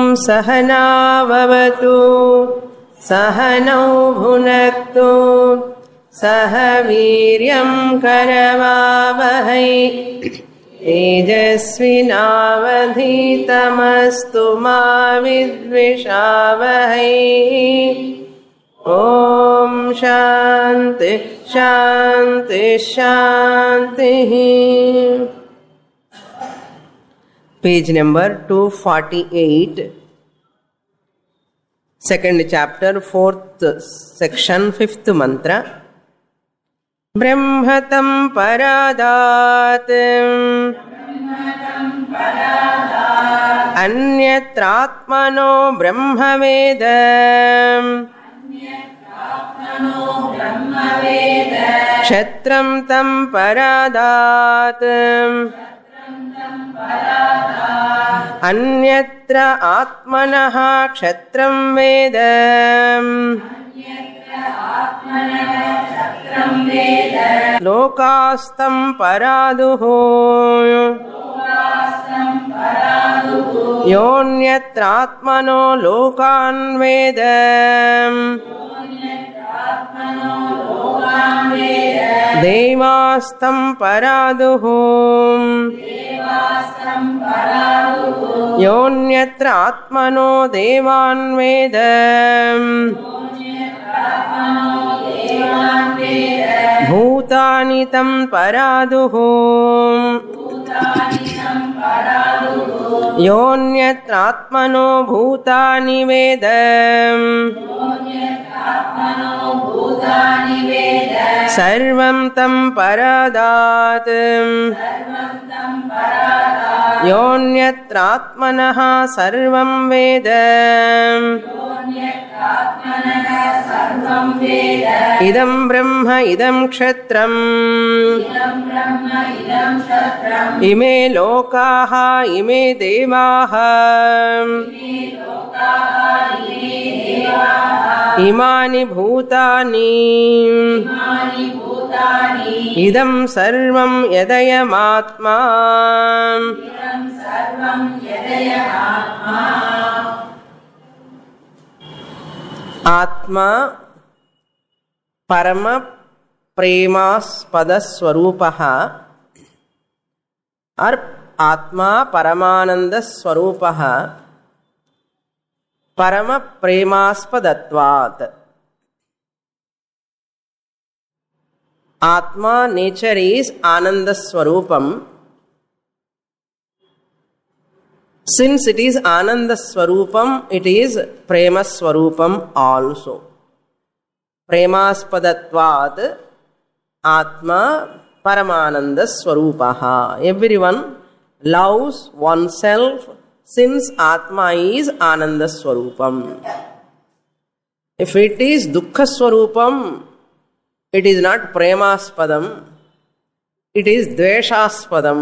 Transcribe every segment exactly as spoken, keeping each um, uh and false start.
सहना भवतु सहनौ भुनक्तु सह वीर्यं करवावहै तेजस्विनावधीतमस्तु मा विद्विषावहै। ओम शांति शांति शांति। Page number two forty eight, second chapter, fourth section, fifth mantra. ब्रह्मतं परादात् अन्यत्रात्मनो ब्रह्मवेद क्षत्रं तं परादात् अन्यत्र आत्मनः क्षत्रं वेद लोकास्तं परादुः योऽन्यत्रात्मनो लोकान् वेद देवास्तं परादुः योऽन्यत्र आत्मनो देवान् वेद भूतानि तं परादुः योऽन्यत्र आत्मनो भूतानि वेद सर्वं तं परादात् योऽन्यत्र आत्मनः सर्वं वेद इदं ब्रह्म इदं क्षत्रम् इमे लोकाः इमे देवाः इमानि भूतानि इदं सर्वं यदयमात्मा आत्मा परम प्रेमास्पद स्वरूपः और आत्मा परमानंद स्वरूपः परम प्रेमास्पदत्वात्। आत्मा नेचर इज आनंद स्वरूपम. Since it is Ananda Swarupam, it is Prema Swarupam also. Premaspadatvad Atma Paramananda Swarupaha. Everyone loves oneself since Atma is Ananda Swarupam. If it is Dukkha Swarupam, it is not Premaspadam, it is Dveshaspadam.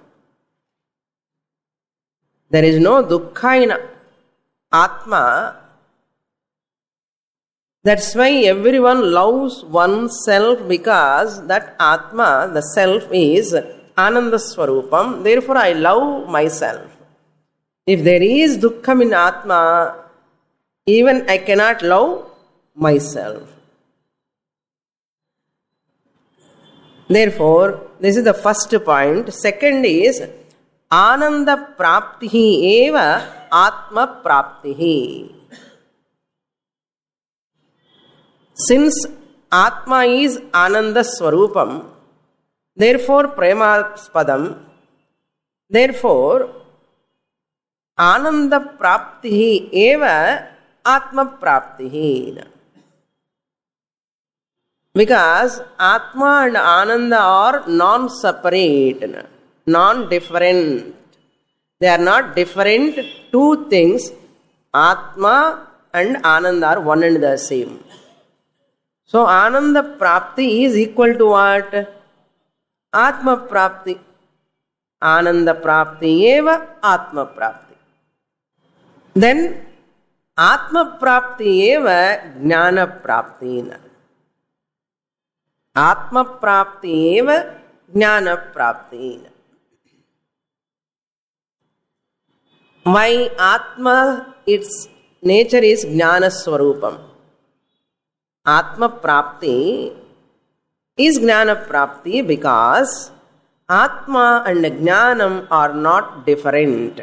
There is no dukkha in Atma. That's why everyone loves oneself, because that Atma, the self, is Ananda Swarupam. Therefore, I love myself. If there is dukkham in Atma, even I cannot love myself. Therefore, this is the first point. Second is Ananda praptihi eva atma praptihi. Since Atma is Ananda Swarupam, therefore Premaspadam, therefore Ananda praptihi eva atma praptihi. Because Atma and Ananda are non-separate, non-different. They are not different two things. Atma and Ananda are one and the same. So Ananda Prapti is equal to what? Atma Prapti. Ananda Prapti eva Atma Prapti. Then Atma Prapti eva Jnana Prapti. Atma Prapti eva Jnana Prapti. Why Atma, its nature is Jnana Swarupam. Atma Prapti is Jnana Prapti because Atma and Jnanam are not different.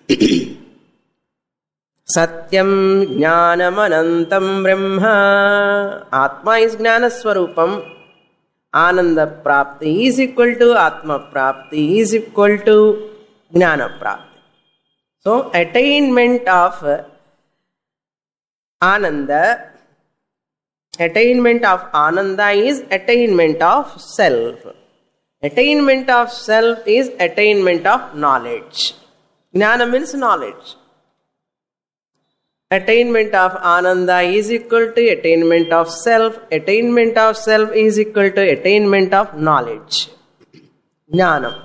Satyam Jnanam Anantam Brahma. Atma is Jnana Swarupam. Ananda Prapti is equal to Atma Prapti is equal to Jnana Prapti. So, attainment of Ananda, attainment of Ananda is attainment of self. Attainment of self is attainment of knowledge. Jnana means knowledge. Attainment of Ananda is equal to attainment of self. Attainment of self is equal to attainment of knowledge. Jnanam.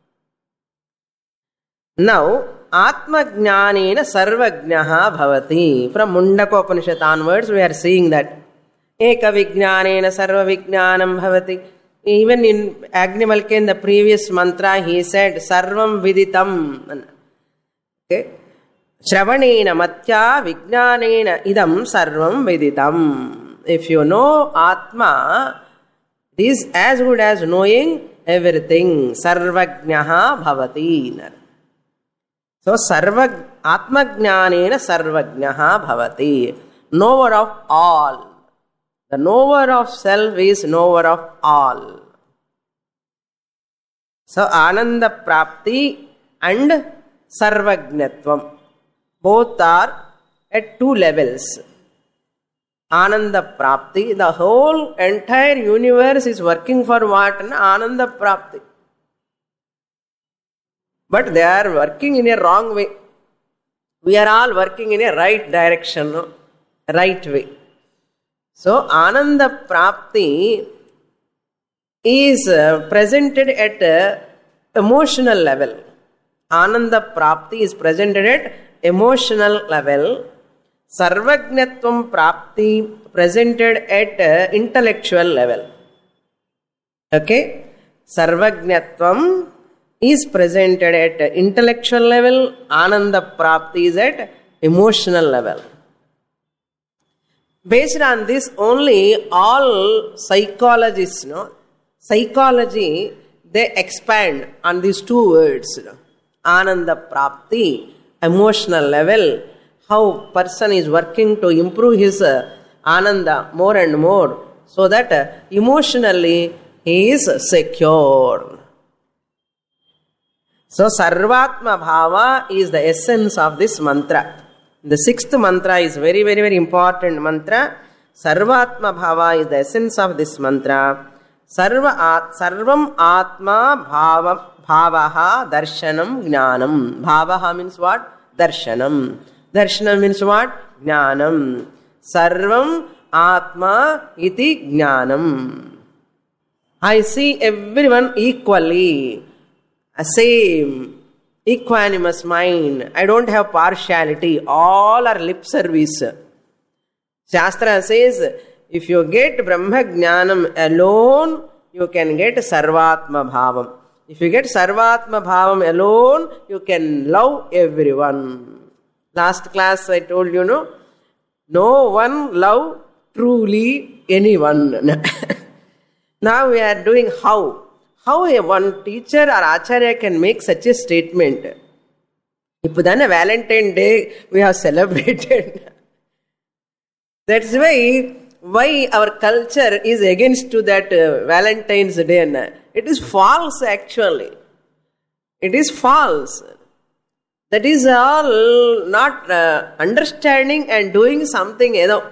Now, Atma Jnanena Sarvajnaha Bhavati. From Mundaka Upanishad onwards, we are seeing that Eka Vijnanena Sarva Vijnanam Bhavati. Even in Agnivalkya, in the previous mantra, he said Sarvam Viditam. Okay. Shravanena Matya Vijnanena Idam Sarvam Viditam. If you know Atma, it is as good as knowing everything. Sarvajnaha Bhavati. So, sarva, Atma Jnanena Sarvajnaha Bhavati. Knower of all. The knower of self is knower of all. So, Ananda Prapti and Sarvajnatvam. Both are at two levels. Ananda Prapti, the whole entire universe is working for what? Ananda Prapti. But they are working in a wrong way. We are all working in a right direction, no? Right way. So, Ananda Prapti is uh, presented at uh, emotional level. Ananda Prapti is presented at emotional level. Sarvajnatvam Prapti presented at uh, intellectual level. Okay? Sarvajnatvam is presented at intellectual level, Ananda Prapti is at emotional level. Based on this, only all psychologists, no, psychology, they expand on these two words. No? Ananda Prapti, emotional level, how person is working to improve his uh, Ananda more and more, so that uh, emotionally he is secure. So, Sarvatma Bhava is the essence of this mantra. The sixth mantra is very, very, very important mantra. Sarvatma Bhava is the essence of this mantra. Sarva at, Sarvam Atma Bhava, Bhavaha Darshanam Jnanam. Bhavaha means what? Darshanam. Darshanam means what? Jnanam. Sarvam Atma iti Jnanam. I see everyone equally. Same, equanimous mind. I don't have partiality. All are lip service. Shastra says, if you get Brahma Jnanam alone, you can get Sarvatma Bhavam. If you get Sarvatma Bhavam alone, you can love everyone. Last class I told you, no, no one love truly anyone. Now we are doing how. How a one teacher or acharya can make such a statement? Ippudana Valentine Day we have celebrated. That's why why our culture is against to that uh, Valentine's Day. It is false actually. It is false. That is all not uh, understanding and doing something. You know.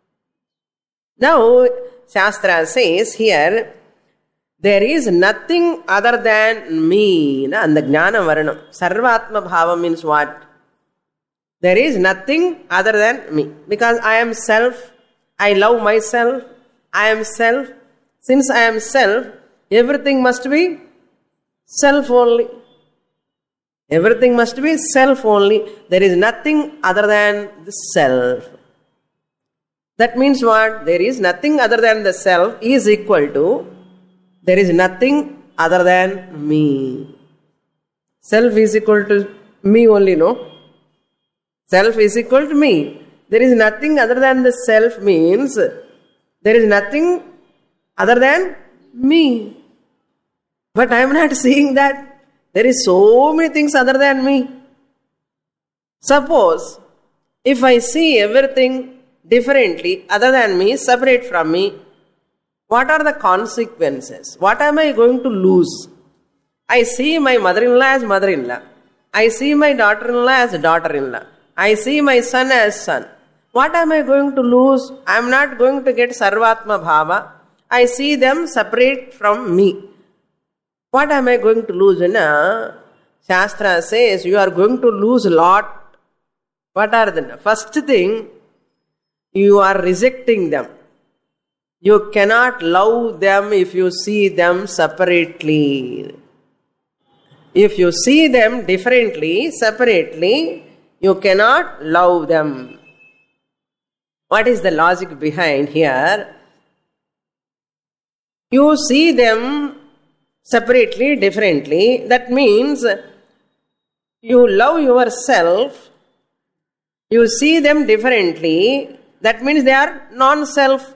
Now Shastra says here, there is nothing other than me. And the Jnana Varanam. Sarvatma Bhava means what? There is nothing other than me. Because I am self. I love myself. I am self. Since I am self, everything must be self only. Everything must be self only. There is nothing other than the self. That means what? There is nothing other than the self is equal to there is nothing other than me. Self is equal to me only, no? Self is equal to me. There is nothing other than the self means there is nothing other than me. But I am not seeing that. There is so many things other than me. Suppose, if I see everything differently, other than me, separate from me, what are the consequences? What am I going to lose? I see my mother-in-law as mother-in-law. I see my daughter-in-law as daughter-in-law. I see my son as son. What am I going to lose? I am not going to get Sarvatma Bhava. I see them separate from me. What am I going to lose? Na? Shastra says you are going to lose a lot. What are the first thing? You are rejecting them. You cannot love them if you see them separately. If you see them differently, separately, you cannot love them. What is the logic behind here? You see them separately, differently. That means you love yourself. You see them differently. That means they are non-self.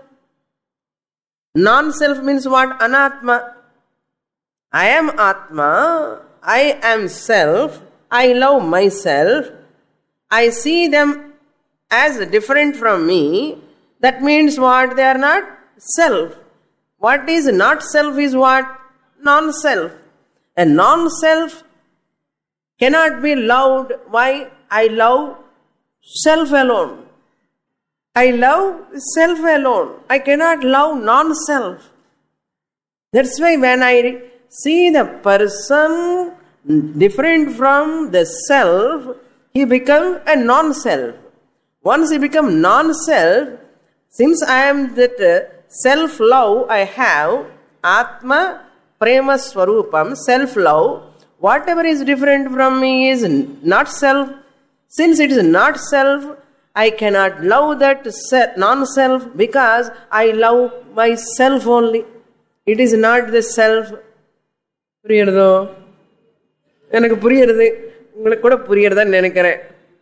Non-self means what? Anatma. I am Atma. I am self. I love myself. I see them as different from me. That means what? They are not self. What is not self is what? Non-self. And non-self cannot be loved. Why? I love self alone. I love self alone. I cannot love non-self. That's why when I see the person different from the self, he becomes a non-self. Once he becomes non-self, since I am that self-love I have, Atma Prema Swarupam, self-love, whatever is different from me is not self. Since it is not self, I cannot love that non-self because I love myself only. It is not the self. புரியுறதோ? எனக்கு புரியுறது. உங்களுக்கு கூட புரியுறதான்னு நினைக்கிறேன்.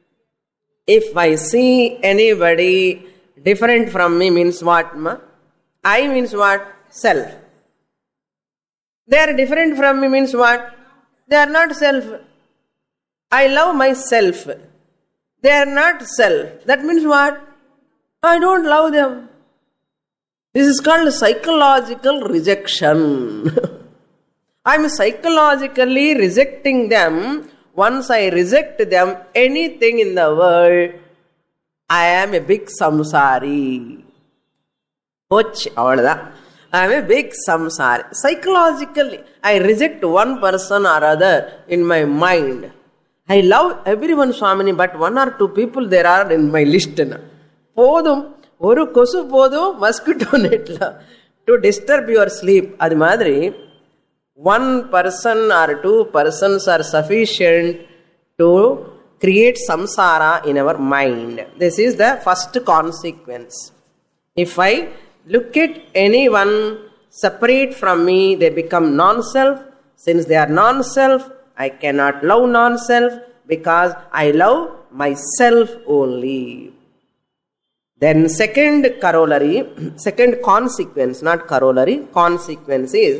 If I see anybody different from me means what? Ma? I means what? Self. They are different from me means what? They are not self. I love myself. They are not self. That means what? I don't love them. This is called psychological rejection. I am psychologically rejecting them. Once I reject them, anything in the world, I am a big samsari. Poch, avladha. I am a big samsari. Psychologically, I reject one person or other in my mind. I love everyone, Swamini, but one or two people there are in my list. Podum, oru kosu podum, mosquito netla to disturb your sleep. Adi madri, one person or two persons are sufficient to create samsara in our mind. This is the first consequence. If I look at anyone separate from me, they become non-self. Since they are non-self, I cannot love non-self because I love myself only. Then second corollary, second consequence, not corollary, consequence is,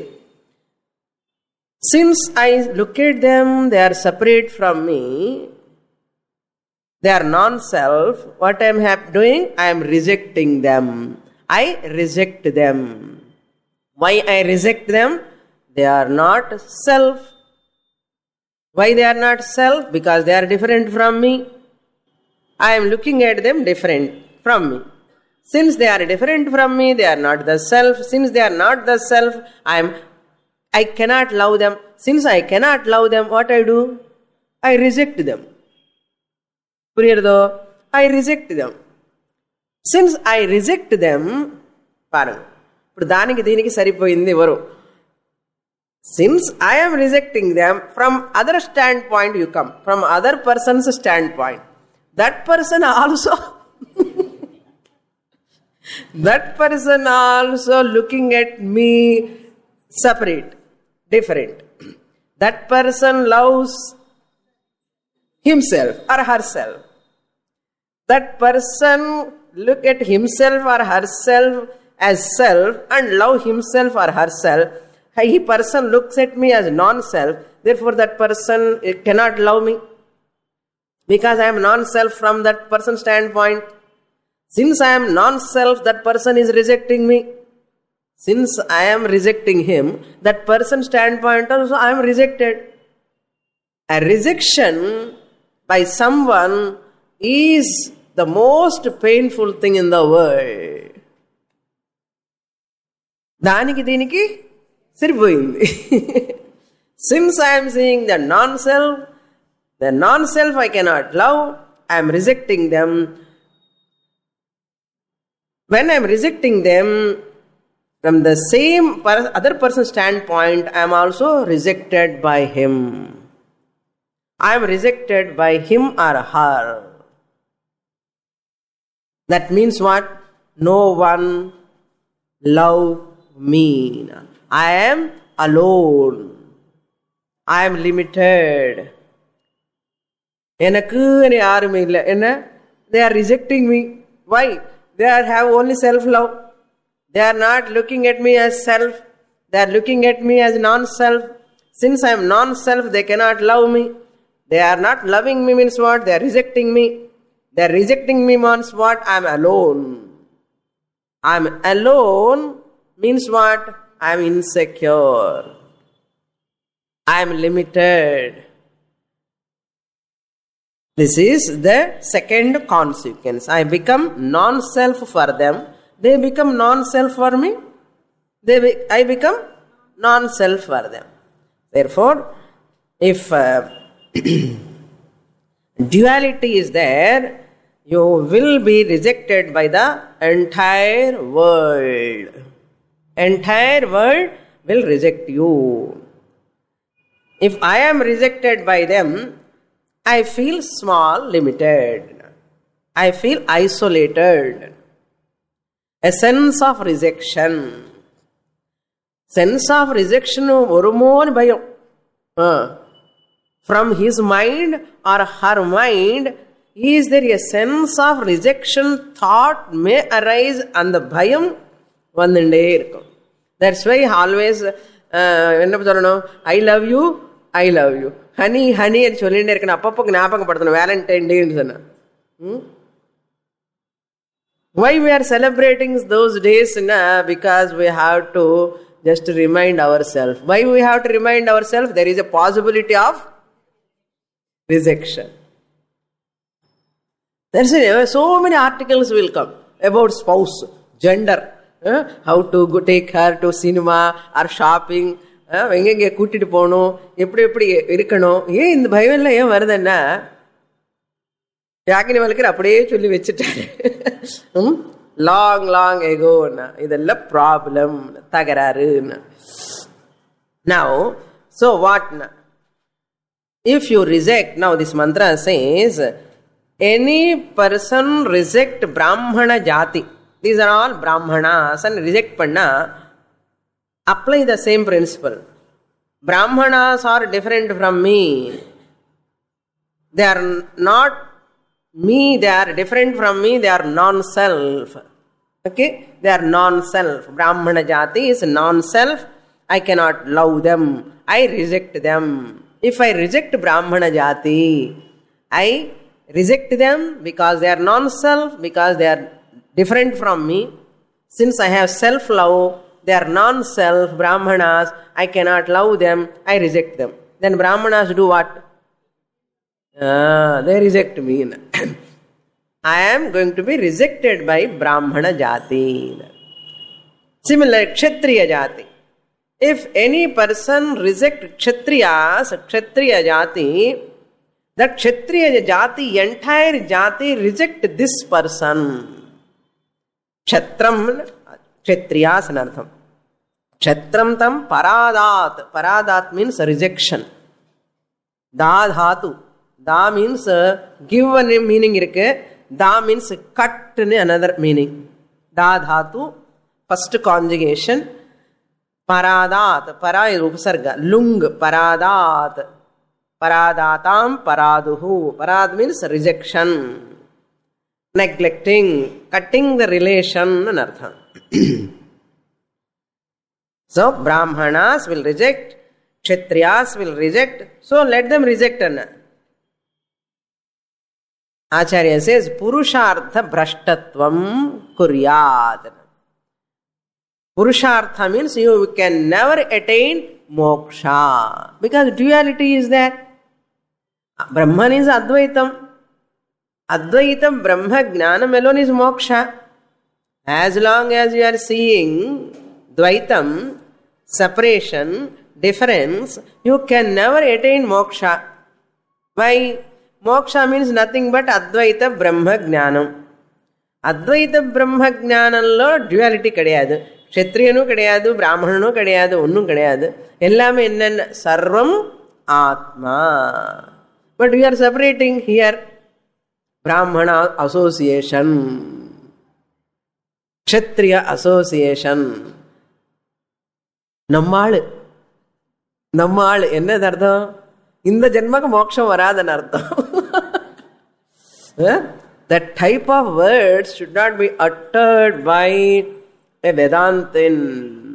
since I look at them, they are separate from me, they are non-self, what I am doing? I am rejecting them. I reject them. Why I reject them? They are not self. Why they are not self? Because they are different from me. I am looking at them different from me. Since they are different from me, they are not the self. Since they are not the self, I am I cannot love them. Since I cannot love them, what I do? I reject them. Puriyardo? I reject them. Since I reject them, parang. ఇప్పుడు దానికి దీనికి సరిపోయింది ఎవరు? Since I am rejecting them, from other standpoint you come. From other person's standpoint. That person also that person also looking at me separate, different. That person loves himself or herself. that person look at himself or herself as self and love himself or herself. He person looks at me as non-self, therefore that person cannot love me because I am non-self from that person's standpoint. Since I am non-self, that person is rejecting me. Since I am rejecting him, that person's standpoint also I am rejected. A rejection by someone is the most painful thing in the world. Daniki diniki siripoyindi. Since I am seeing the non-self, the non-self I cannot love, I am rejecting them. When I am rejecting them, from the same per- other person's standpoint, I am also rejected by him. I am rejected by him or her. That means what? No one love me. I am alone. I am limited. They are rejecting me. Why? They are, have only self-love. They are not looking at me as self. They are looking at me as non-self. Since I am non-self, they cannot love me. They are not loving me means what? They are rejecting me. They are rejecting me means what? I am alone. I am alone means what? I am insecure. I am limited. This is the second consequence. I become non-self for them. They become non-self for me. They be, I become non-self for them. Therefore, if uh, duality is there, you will be rejected by the entire world. Entire world will reject you. If I am rejected by them, I feel small, limited. I feel isolated. A sense of rejection. Sense of rejection uh, from his mind or her mind, is there a sense of rejection thought may arise and the bhayam vandinde irukum. That's why always uh, I love you, I love you. Honey, honey and sollinde irukana appappa gnapakam padutana Valentine Day nu sonna. Hmm? Why we are celebrating those days? Na? Because we have to just remind ourselves. Why we have to remind ourselves? There is a possibility of rejection. There's a, so many articles will come about spouse, gender, uh, how to go take her to cinema or shopping, எங்கெங்க கூட்டிட்டு போகணும், எப்படி எப்படி இருக்கணும். ஏன் இந்த பயம் எல்லாம் ஏன் வருதுன்னா, யாகினி வளர்க்கிற அப்படியே சொல்லி வச்சுட்டாரு. லாங் லாங் எகோன்னா இதெல்லாம் ப்ராப்ளம், தகராறுன்னா. Now, so what? If you reject, now this mantra says, any person reject Brahmana Jati. These are all Brahmanas and reject panna. Apply the same principle. Brahmanas are different from me. They are not me, they are different from me, they are non-self. Okay? They are non-self. Brahmana Jati is non-self. I cannot love them. I reject them. If I reject Brahmana Jati, I reject them because they are non-self, because they are different from me. Since I have self-love, they are non-self, Brahmanas, I cannot love them, I reject them. Then Brahmanas do what? Ah, they reject me. I am going to be rejected by Brahmana Jati. Similar, Kshatriya Jati. If any person reject Kshatriyas, Kshatriya Jati, that Kshatriya Jati, entire Jati reject this person. Kshatram, Kshatriyas anartham. Kshatram tam paradat. Paradat means rejection. Da dhatu. Da means uh, give a meaning irukku. Da means cut another meaning. Da dhatu, first conjugation. Paradat. Para is upasarga. Lung. Paradat. Paradatam paraduhu. Parad means rejection. neglecting, cutting the relation and artha. So Brahmanas will reject, Kshatriyas will reject, so let them reject. Acharya says, Purushartha Brashtatvam Kuryat. Purushartha means you can never attain moksha. Because duality is there. Brahman is Advaitam. Advaitam, Brahma, Jnanam alone is moksha. As long as you are seeing Dvaitam, separation, difference, you can never attain moksha. Why? Moksha means nothing but Advaita Brahma Jnanam. Advaita Brahma Jnanamlo duality kadiyadu. Kshatriyanu kadiyadu, Brahmananu kadiyadu, onnum kadiyadu. Ellame enna sarvam Atma. But we are separating here. Brahmana association, Kshatriya association. Nammalu. Nammalu. Enna ardham? Inda janmaka moksha varadan ardham. That type of words should not be uttered by a Vedantin.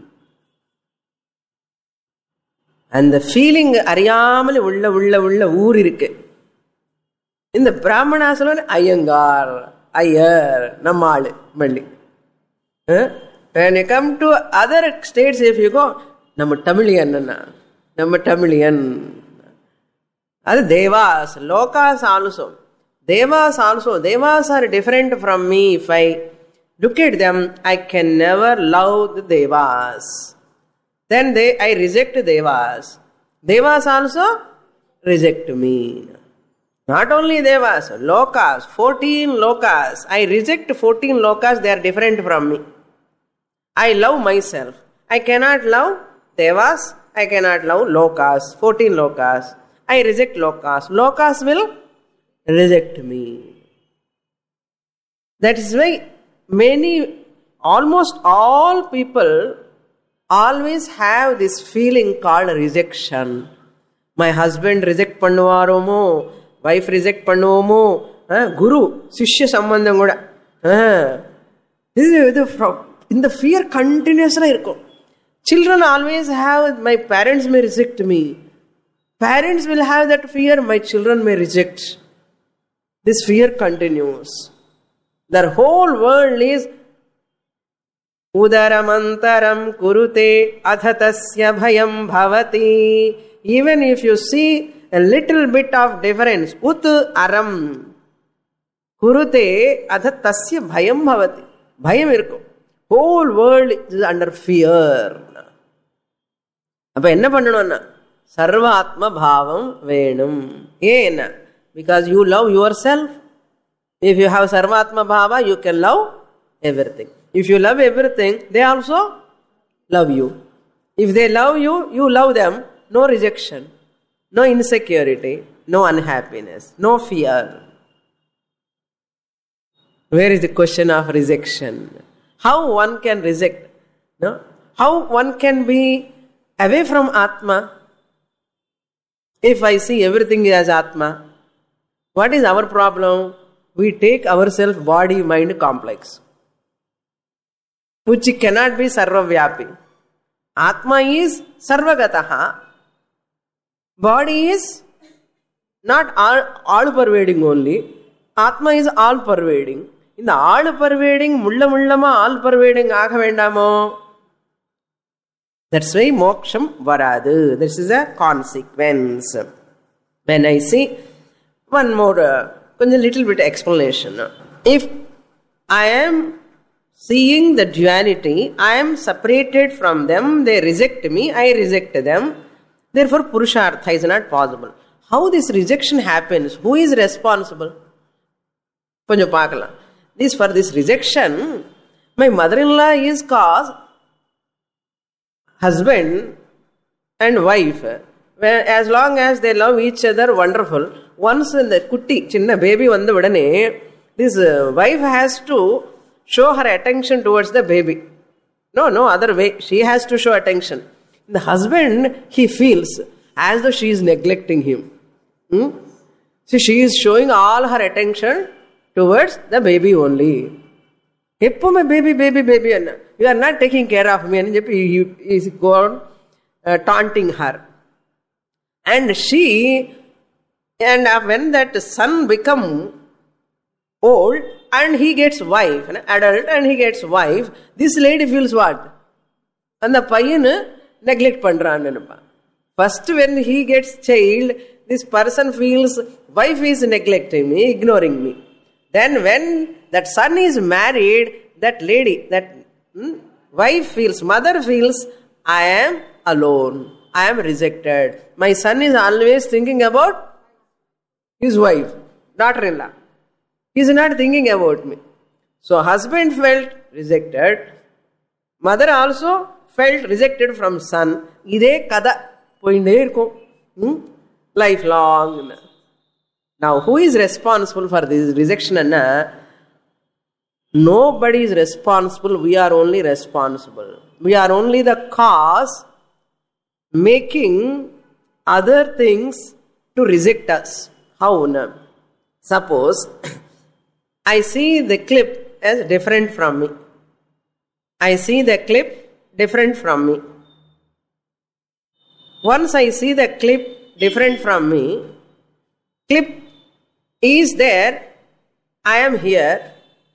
And the feeling ariyamal ulla ulla ulla oor irukku. In the Brahmanas alone, Iyengar, Iyer, Nammalu, Malli. When you come to other states, if you go, Namma Tamilian, Namma Tamilian. Other Devas, Lokas also. Devas also. Devas are different from me. If I look at them, I can never love the Devas. Then they, I reject Devas. Devas also reject me. Not only Devas, Lokas, fourteen Lokas. I reject fourteen Lokas, they are different from me. I love myself. I cannot love Devas, I cannot love Lokas, fourteen Lokas. I reject Lokas. Lokas will reject me. That is why many, almost all people always have this feeling called rejection. My husband reject pannuvaromo, wife reject pannuvomo, guru, shishya sambandham kuda. In the fear continuously irukkum. Children always have, my parents may reject me. Parents will have that fear, my children may reject. This fear continues. Their whole world is Udaramantaram kurute athatasya bhayam bhavati. Even if you see a little bit of difference, ut aram kurute athatasya bhayam bhavati. Bhayam irukku. Whole world is under fear. Appa enna pannanum? Sarva atma bhavam venum. Ena? Because you love yourself. If you have sarva atma bhava, you can love everything. If you love everything, they also love you. If they love you, you love them. No rejection, no insecurity, no unhappiness, no fear. Where is the question of rejection? How one can reject? No? How one can be away from Atma? If I see everything as Atma, what is our problem? We take ourselves body-mind complex, which cannot be sarvavyapi. Atma is sarvagataha. Body is not all, all pervading only. Atma is all pervading. In the all pervading, mulla mullama all pervading aga vendamo. That's why moksham varadu. This is a consequence. When I see one more, uh, a little bit explanation. If I am seeing the duality, I am separated from them, they reject me, I reject them. Therefore, Purushartha is not possible. How this rejection happens? Who is responsible? Konjam paakalam. This for this rejection, my mother-in-law is cause. Husband and wife, as long as they love each other, wonderful. Once in the kutti, chinna baby vandu vidane, this wife has to show her attention towards the baby. No, no other way. She has to show attention. The husband, he feels as though she is neglecting him. Hmm? See, she is showing all her attention towards the baby only. Eppume baby, baby, baby, and you are not taking care of me. And he is gone uh, taunting her. And she, and when that son become old and he gets wife, an adult and he gets wife, this lady feels what? And the payyan neglect pandran. First when he gets child, this person feels wife is neglecting me, ignoring me. Then when that son is married, that lady, that hmm, wife feels, mother feels, I am alone. I am rejected. My son is always thinking about his wife, daughter-in-law. He is not thinking about me. So husband felt rejected. Mother also felt rejected from son. Ide kada poinde irkum. Lifelong. Now who is responsible for this rejection? Anna? Nobody is responsible. We are only responsible. We are only the cause making other things to reject us. How? Na? Suppose I see the clip as different from me. I see the clip different from me. Once I see the clip different from me, clip is there, I am here.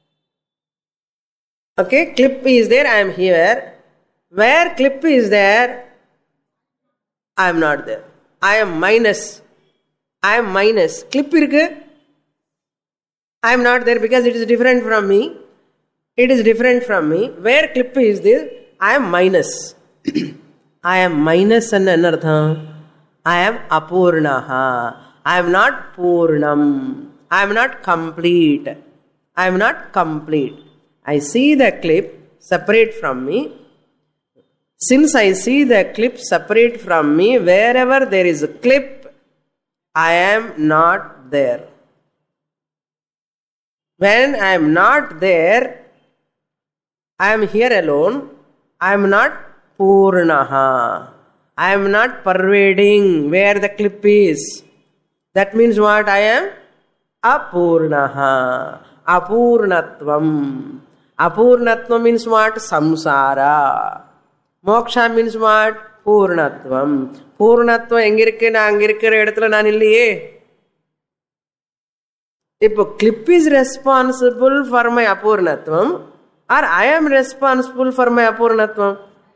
Okay, clip is there, I am here. Where clip is there, I am not there. I am minus. I am minus. Clip irukku. I am not there because it is different from me. It is different from me. Where clip is there, I am minus. I am minus and anartha. I am apurnaha. I am not purnam. I am not complete. I am not complete. I see the clip separate from me. Since I see the clip separate from me, wherever there is a clip, I am not there. When I am not there, I am here alone. I am not purnaha. I am not pervading where the clip is. That means what? I am apurnaha. Apurnatvam. Apurnatvam means what? Samsara. Moksha means what? Purnatvam. Purnatvam engirke na angirkira edathula naan illiye. If a clip is responsible for my apurnatvam, or I am responsible for my apurnatvam,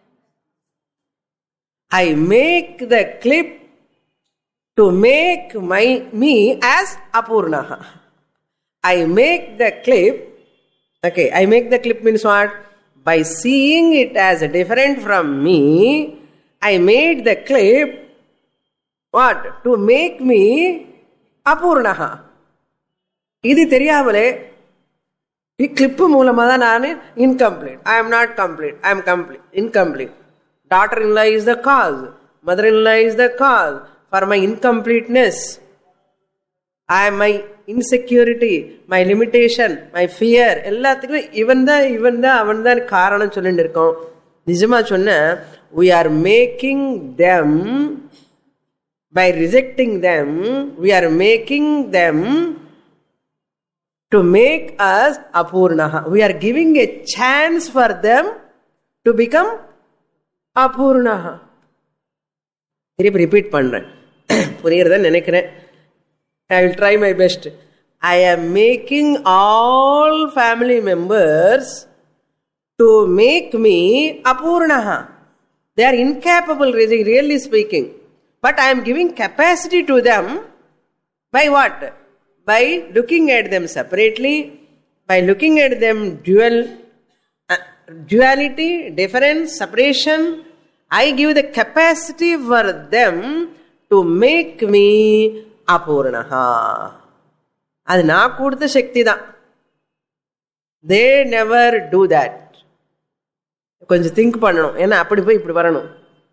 I make the clip to make my me as apurnaha. I make the clip, okay, I make the clip means what? By seeing it as different from me, I made the clip, what? To make me apurnaha. Idi theriyavale, ee clip moolamada naan incomplete. I am not complete. I am complete. Incomplete. Daughter-in-law is the cause. Mother-in-law is the cause for my incompleteness. I am my insecurity, my limitation, my fear. Ellathukku even the even the avanda kaaranam sollindi irukom. Nijama sonna, we are making them, by rejecting them, we are making them to make us apurnaha. We are giving a chance for them to become apurnaha. Repeat pandren. Puriyirudha nenikren. I will try my best. I am making all family members to make me apurnaha. They are incapable, really speaking. But I am giving capacity to them by what? By looking at them separately, by looking at them dual, uh, duality, difference, separation. I give the capacity for them to make me apurnaha. அது நான் கொடுத்த சக்தி தான். They never do that. கொஞ்சம் think பண்ணணும். ஏன்னா அப்படி போய் இப்படி வரணும்.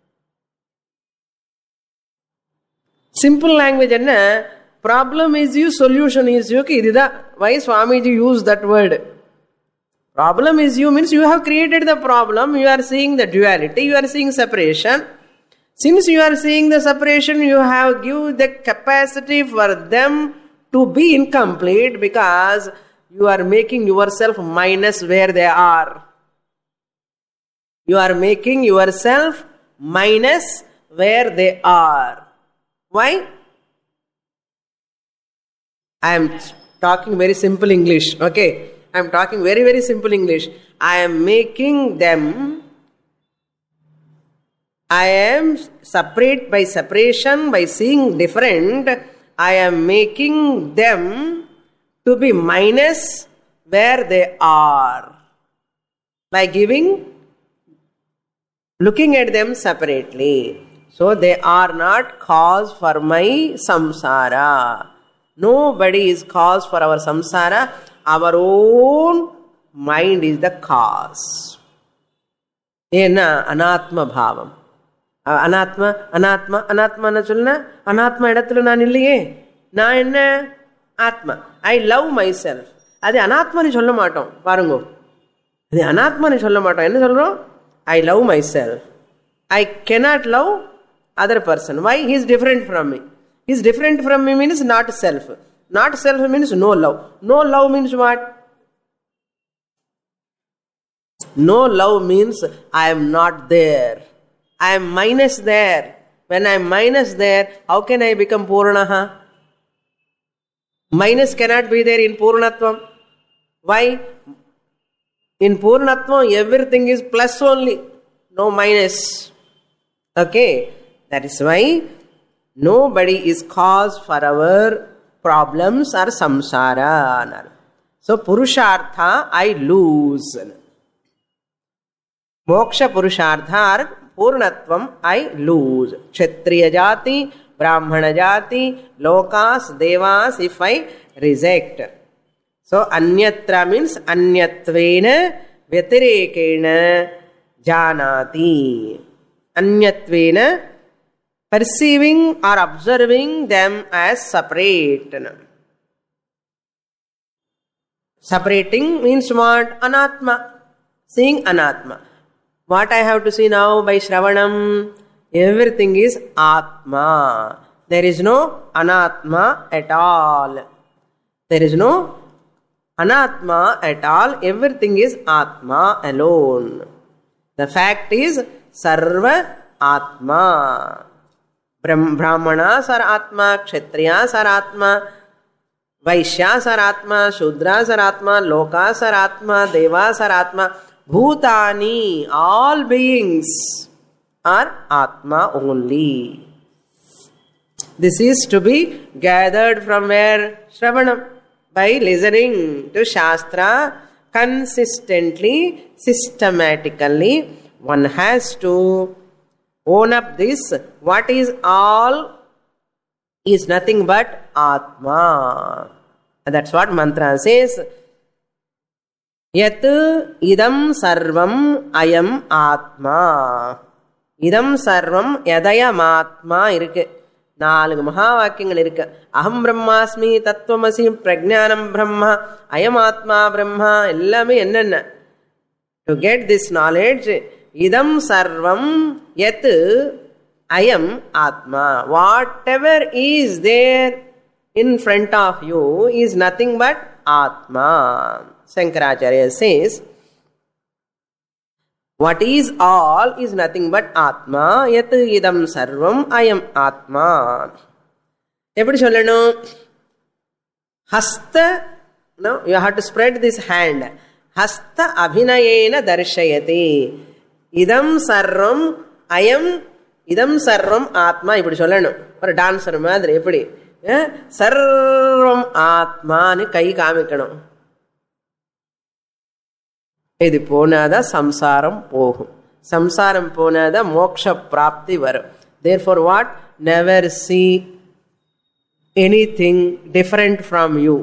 சிம்பிள் லாங்குவேஜ் என்ன? Problem is you, solution is you. இதுதான். Why Swamiji used that word? Problem is you means you have created the problem. You are seeing the duality. You are seeing separation. Since you are seeing the separation, you have given the capacity for them to be incomplete, because you are making yourself minus where they are. You are making yourself minus where they are. Why? I am talking very simple English, okay? I am talking very, very simple English. I am making them, I am separate by separation, by seeing different, I am making them to be minus where they are. By giving, looking at them separately. So they are not cause for my samsara. Nobody is cause for our samsara. Our own mind is the cause. Ena anatma bhavam. Anatma, anatma, anatma na solna. Anatma edathula naan illiye. Na enna atma. I love myself. Adi anatma ni solla maatom. Parungo. Adi anatma ni solla maatom. Enna solrom? I love myself. I cannot love other person. Why? He is different from me. He is different from me means not self. Not self means no love. No love means what? No love means I am not there. I am minus there. When I am minus there, how can I become Purnaha? Minus cannot be there in Purnatvam. Why? In Purnatvam, everything is plus only. No minus. Okay. That is why nobody is cause for our problems or samsara. So, Purushartha, I lose. Moksha Purushartha or Purnatvam, I lose. Kshatriya Jati, Brahmana Jati, Lokas, Devas, if I reject. So, Anyatra means Anyatvena, Vyatirekena, Janati. Anyatvena, perceiving or observing them as separate. Separating means what? Anatma. Seeing Anatma. What I have to see now by Shravanam? Everything is Atma. There is no Anatma at all. There is no Anatma at all. Everything is Atma alone. The fact is Sarva Atma. Brahmanas are Atma, Kshatriyas are Atma, Vaishyas are Atma, Shudras are Atma, Lokas are Atma, Devas are Atma, Bhutani, all beings are Atma only. This is to be gathered from where? Shravanam. By listening to Shastra consistently, systematically, one has to own up this. What is all is nothing but Atma. And that's what mantra says. Yat idam sarvam ayam Atma. Idam sarvam yadayam Atma irukku. நான்கு மகா வாக்கியங்கள் இருக்கு. அகம் பிரம்மாஸ்மி, தத்துவமசி, பிரஜானம் பிரம்மா, அயம் ஆத்மா பிரம்மா, எல்லாமே என்னென்ன. டு கெட் திஸ் நாலேஜ், இதம் சர்வம் யத் ஐயம் ஆத்மா. Whatever is there in front of you is nothing but atma. Shankaracharya says, what is all is nothing but Atma. Yat idam sarvam ayam Atma. எப்படி சொல்லணும்? Hasta, no, you have to spread this hand. Hasta abhinayena darshayati. Idam sarvam ayam, idam sarvam Atma. இப்படி சொல்லணும். ஒரு dancer மாதிரி எப்படி சர்வம் ஆத்மான்னு கை காமிக்கணும். இது போனாதான் சம்சாரம் போகும். சம்சாரம் போனாதான் மோட்ச பிராப்தி வரும். Therefore what? Never see anything different from you.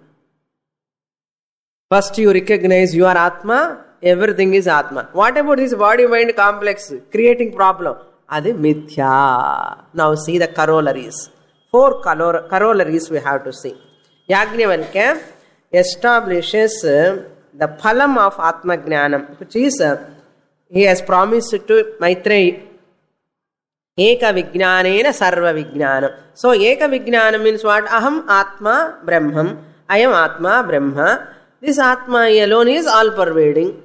First you recognize you are Atma, everything is Atma. What about this body mind complex creating problem? Adi mithya. Now see the corollaries. Four corollaries we have to see. Yajnavalkya establishes the phalam of Atma Jnanam, which is, uh, he has promised to Maitreyi, Eka Vijnanena Sarva Vijnanam. So, Eka Vijnanam means what? Aham Atma Brahmam, I am Atma Brahma, this Atma alone is all pervading.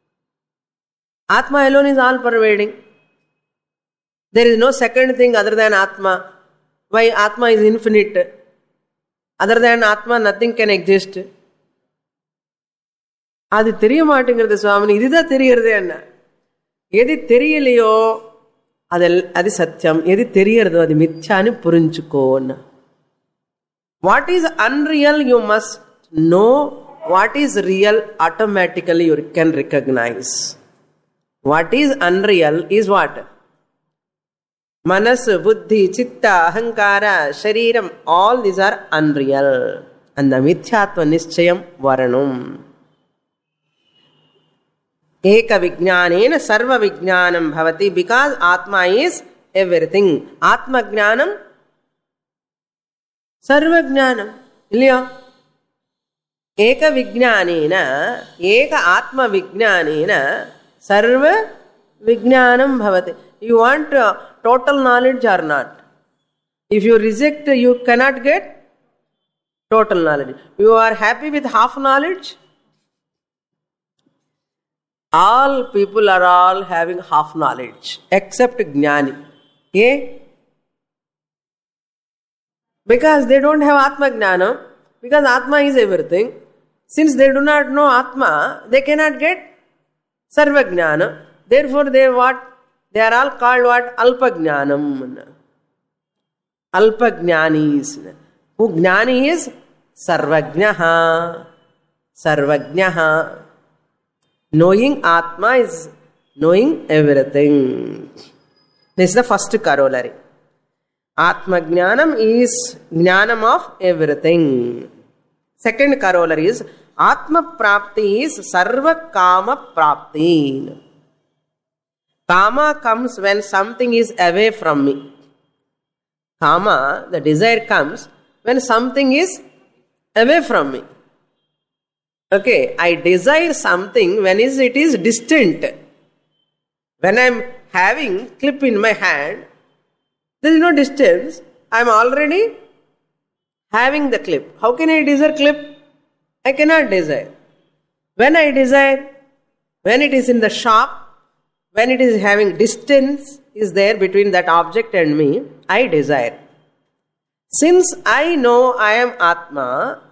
Atma alone is all pervading. There is no second thing other than Atma. Why? Atma is infinite. Other than Atma, nothing can exist. அது தெரிய மாட்டேங்கிறது சுவாமி. இதுதான் தெரியறது என்ன? எது தெரியலையோ அது அது சத்தியம், எது தெரியறதோ அது மித்யான்னு புரிஞ்சுக்கோன்னு. What is unreal you must know, what is real automatically you can recognise. What is unreal is what? மனசு, புத்தி, சித்த, அகங்கார, சரீரம், ஆல் தீஸ் ஆர் அன்ரியல். அந்த மித்யாத்வ நிச்சயம் வரணும். ஏக விஜ்ஞானேன சர்வ விஜ்ஞானம் பவதி. பிகாஸ் ஆத்மா இஸ் எவ்ரிதிங். ஆத்ம ஜானம் சர்வ ஜானம் இல்லையா? ஏக விஜ்ஞானேன, ஏக ஆத்ம விஜ்ஞானேன சர்வ விஜ்ஞானம் பவதி. You want total knowledge or not? If you reject, you cannot get total knowledge. You are happy with half knowledge? All people are all having half knowledge except Jnani. Yeah? Because they don't have Atma Jnana. Because Atma is everything. Since they do not know Atma, they cannot get Sarva Jnana. Therefore they what? They are all called what? Alpa Jnanam. Alpa Jnanis. Who Jnani is? Sarvajnaha. Sarvajnaha. Knowing Atma is knowing everything. This is the first corollary. Atma Jnanam is Jnanam of everything. Second corollary is Atma Prapti is Sarva Kama Prapti. Kama comes when something is away from me. Kama, the desire, comes when something is away from me. Okay, I desire something when is it is distant. When I am having clip in my hand, there is no distance. I am already having the clip. How can I desire clip? I cannot desire. When I desire, when it is in the shop, when it is having distance is there between that object and me, I desire. Since I know I am Atma,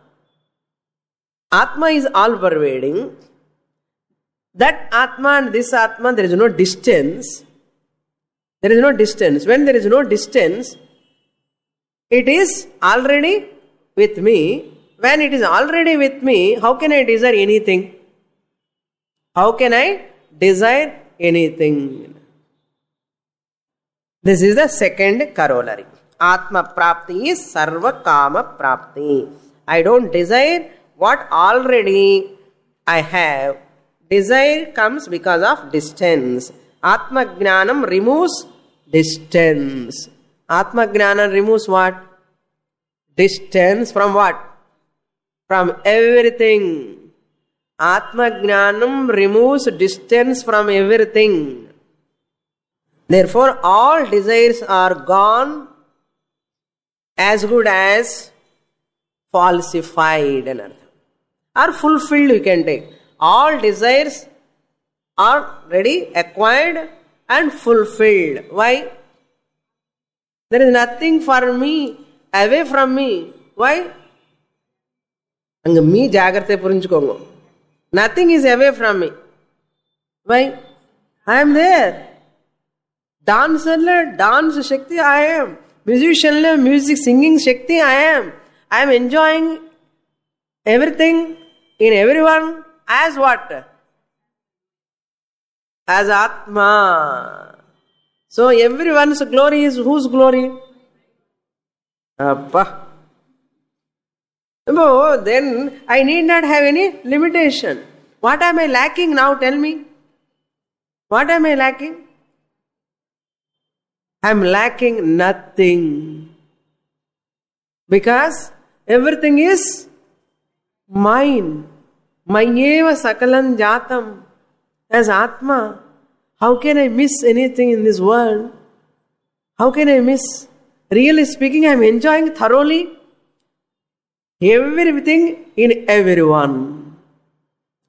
Atma is all pervading. That Atma and this Atma, there is no distance. There is no distance. When there is no distance, it is already with me. When it is already with me, how can I desire anything? How can I desire anything? This is the second corollary. Atma Prapti is Sarva Kama Prapti. I don't desire what already I have. Desire comes because of distance. Atma Jnanam removes distance. Atma Jnanam removes what? Distance from what? From everything. Atma Jnanam removes distance from everything. Therefore, all desires are gone as good as falsified. Are fulfilled, you can take. All desires are ready, acquired and fulfilled. Why? There is nothing for me, away from me. Why? Anga me jagrate purinchukongo. Nothing is away from me. Why? I am there. Dancer, dance Shakti I am. Musician, music singing Shakti I am. I am enjoying everything in everyone as what? As Atma. So everyone's glory is whose glory? Appa. No, then I need not have any limitation. What am I lacking now? Tell me. What am I lacking? I am lacking nothing. Because everything is mine. Mayeva sakalam jatam. As Atma, how can I miss anything in this world? How can I miss? Really speaking, I am enjoying thoroughly everything in everyone.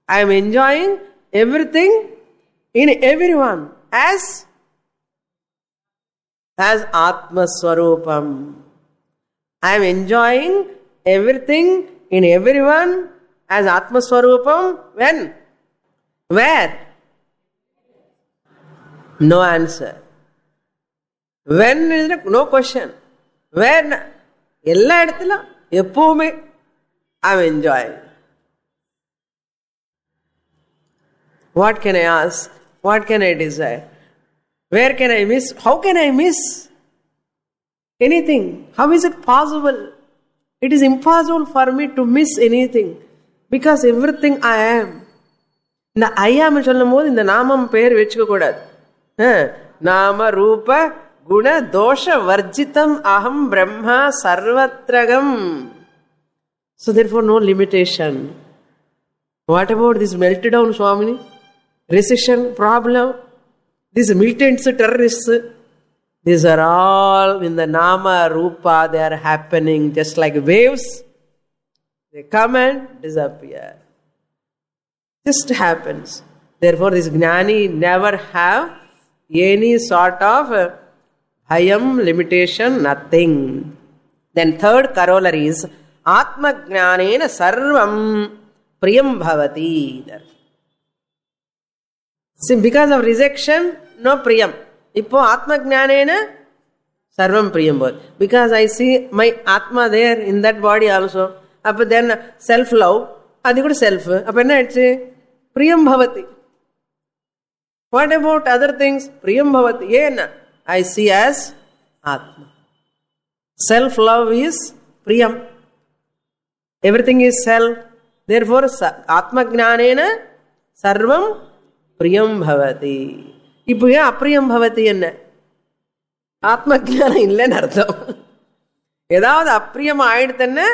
I am enjoying everything in everyone as as Atma Swarupam. I am enjoying everything in everyone as Atma Swarupam. When? Where? No answer. When is it? No question. When? எல்லா இடத்துல எப்பவுமே I am enjoying. What can I ask? What can I desire? Where can I miss? How can I miss anything? How is it possible? It is impossible for me to miss anything because everything I am. இந்த I am சொல்லும் போது இந்த நாமம் பெயர் வச்சுக்க கூடாது. நாம ரூப குண தோஷ வர்ஜிதம் அகம் Brahma சர்வத்ரகம். So therefore no limitation. What about this melted down Swamini? Recession problem? These militants, terrorists? These are all in the Nama, Rupa, they are happening just like waves. They come and disappear. Just happens. Therefore this Jnani never have any sort of bhayam, limitation, nothing. Then third corollary is Atma Jnanena Sarvam Priyam Bhavati. See, because of rejection, no Priyam. Ippo Atma Jnanena Sarvam Priyam Bhavati. Because I see my Atma there in that body also. But then self-love, adi kuda self. Appo enna aichu? Priyam Bhavati. What about other things? Priyam Bhavati. Yena I see as Atma. Self-love is Priyam. Everything is self. Therefore, Atma Jnanena Sarvam Priyam Bhavati. Ippo ya Apriyam Bhavati enna? Atma Jnana illa nartham. Edavadhu Apriyam aayiduthenna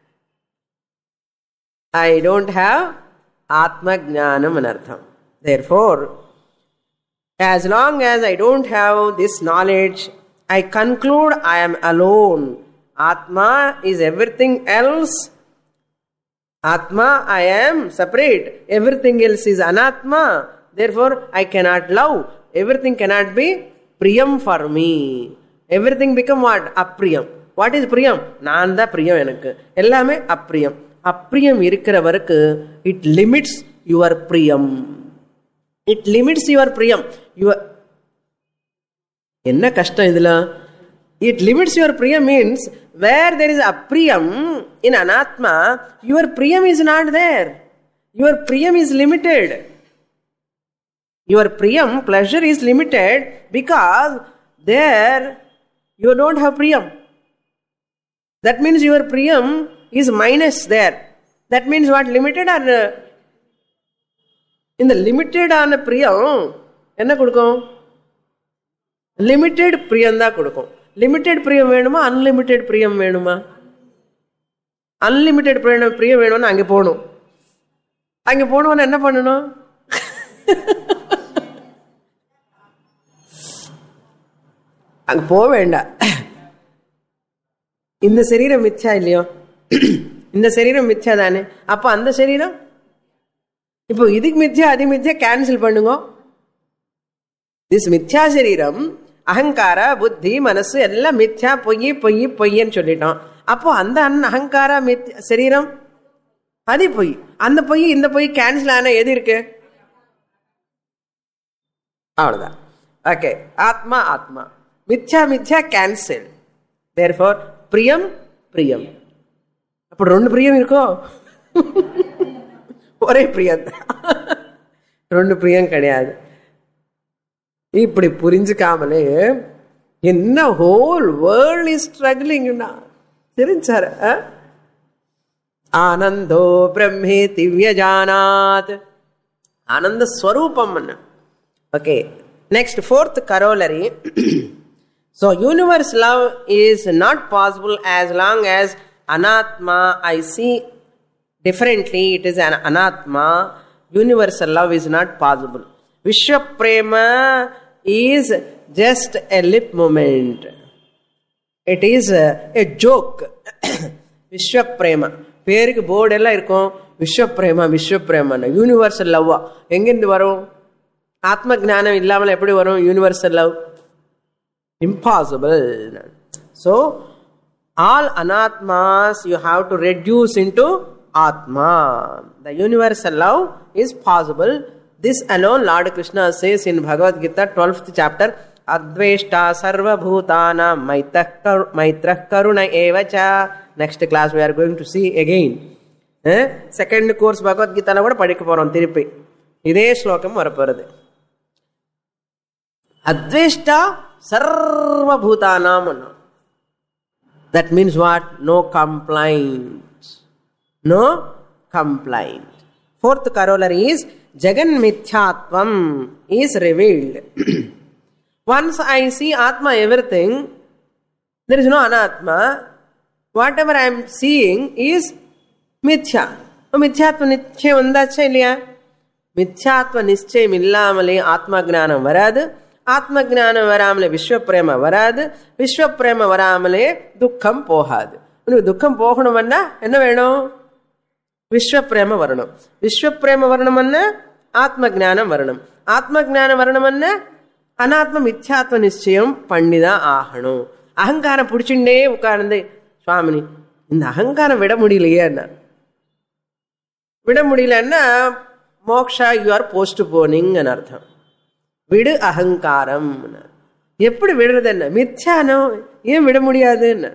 I don't have Atma Jnanam anartham. Therefore, as long as I don't have this knowledge, I conclude I am alone. Atma is everything else. Atma, I am separate. Everything else is anatma. Therefore, I cannot love. Everything cannot be priyam for me. Everything become what? Apriyam. What is priyam? Nanda priyam enakku. Ellame apriyam. Apriyam irukkravarukku, it limits your priyam. It limits your priyam. Your enna kashtam idhula? It limits your priyam means where there is apriyam in anatma, your priyam is not there. Your priyam is limited. Your priyam, pleasure is limited because there you don't have priyam. That means your priyam is minus there. That means what? Limited or in the limited on a priyam, enna kudukum? Limited priyam da kudukum. Limited priyam venuma, unlimited priyam venuma? Unlimited priyam venuma ange ponum. Ange ponum enna pannanum? அங்க போக வேண்டாம். இந்த சரீரம் மித்யா இல்லையோ? இந்த சரீரம் மித்யா தானே? அப்ப அந்த சரீரம் இப்போ இதுக்கு மித்யா அது மித்யா கேன்சல் பண்ணுங்க. திஸ் மித்யா சரீரம் அகங்கார புத்தி மனசு எல்லாம் மித்யா பொய் பொய் பொய்ன்னு சொல்லிட்டோம். அப்போ அந்த அகங்கார மித்யா சரீரம் அது பொய். அந்த பொய் இந்த பொய் கேன்சல் ஆனா எது இருக்கு? அவ்வளவுதான். ஓகே, ஆத்மா ஆத்மா, மித்யா மித்யா கேன்சல். தேர்ஃபோர் பிரியம் பிரியம். அப்ப ரெண்டு பிரியம் இருக்கோ? ஒரே பிரியம், ரெண்டு பிரியம் கிடையாது. இப்படி புரிஞ்சுக்காமலே என்ன ஹோல் வேர்ல்ட் இஸ் ஸ்ட்ரகிளிங்னா தெரிஞ்சாரு. ஆனந்தோ பிரம்மே திவ்யஜானாத், ஆனந்த ஸ்வரூபம். Okay, next fourth corollary. So universe love is not possible as long as anatma I see differently, it is an anatma. Universal love is not possible. Vishwa prema is just a lip movement. It is a, a joke. Vishwa prema, பேருக்கு board எல்லாம் இருக்கும், விஸ்வப்பிரேமா விஸ்வப்பிரேமன்னு. Universal லவ்வா எங்கிருந்து வரும்? ஆத்ம ஜானம் இல்லாமல் எப்படி வரும் universal love? Impossible. So all anatmas you have to reduce into atma. The universal love is possible. This alone Lord Krishna says in Bhagavad Gita twelfth chapter, Adveshta sarvabhutana maitrah karuna evacha. Next class we are going to see again. Eh? Second course Bhagavad Gita la kuda padikka porom thirupi. Idhe shlokam varaporudhu. Adveshta sarvabhutanam. That means what? No complaint. No complaint. Fourth corollary is Jagan Mithyatvam is revealed. Once I see Atma everything, there is no Anatma. Whatever I am seeing is Mithya. Mithyatva Nischayam vandacha illaya? Mithyatva Nischayam illamale Atma Gnanam varadu. Atma Gnanam varamale Vishwaprema varadu. Vishwaprema varamale Dukkham pohadu. Unnu Dukkham poganumna enna venum? விஸ்வப்பிரேம வர்ணம். விஸ்வப்பிரேம வர்ணம்னா ஆத்ம ஞானம் வர்ணம். ஆத்ம ஞானம் வர்ணம்னா அனாத்ம மித்யாத்வ நிச்சயம் பண்ணிதான் ஆகணும். அகங்காரம் பிடிச்சுட்டே உட்கார்ந்து, சுவாமினி இந்த அகங்காரம் விட முடியலையேன்னா, விட முடியலன்னா moksha you are postponing அர்த்தம். விடு அகங்காரம். எப்படி விடுறது? என்ன மித்யானோ ஏன் விட முடியாதுன்னு.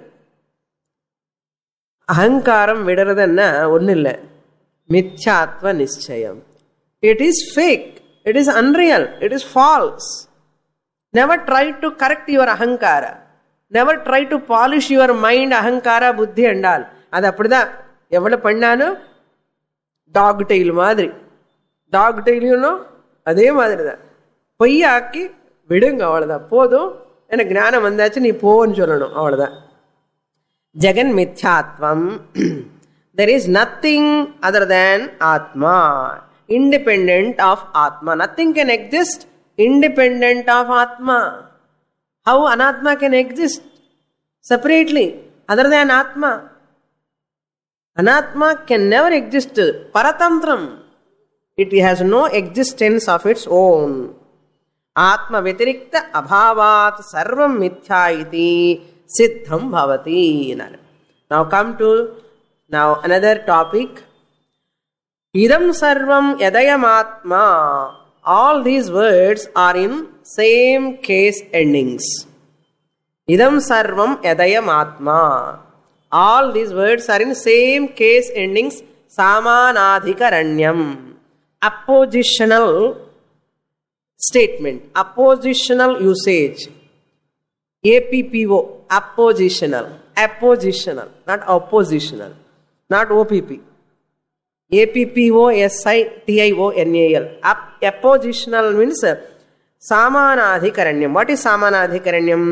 அகங்காரம் விடுறதுன்னா ஒன்றும் இல்லை, மித்யாத்வ நிச்சயம். It is fake, it is unreal, it is false. Never try to correct your ahankara, never try to polish your mind. அகங்காரா புத்தி என்றால் அது அப்படிதான். எவ்வளவு பண்ணாலும் டாக் டெயில் மாதிரி. டாக் டெய்லியும் அதே மாதிரி தான். பொய்யாக்கி விடுங்க, அவ்வளோதான். போதும், எனக்கு ஞானம் வந்தாச்சு, நீ போன்னு சொல்லணும், அவ்வளோதான். Jagan Mithyatvam. There is nothing other than Atma, independent of Atma. Nothing can exist independent of Atma. How Anatma can exist separately other than Atma? Anatma can never exist paratantram. It has no existence of its own. Atma vitirikta abhavat sarvam mithya iti siddham bhavati. Now come to now another topic. Idam sarvam yadayam atma. All these words are in same case endings. Idam sarvam yadayam atma. All these words are in same case endings. Samanadhikaranyam. Oppositional statement, oppositional usage. A P P O, oppositional, oppositional, not oppositional, not O P P. A P P O S I T I O N A L. Oppositional means Samanadhikaranyam. What is Samanadhikaranyam?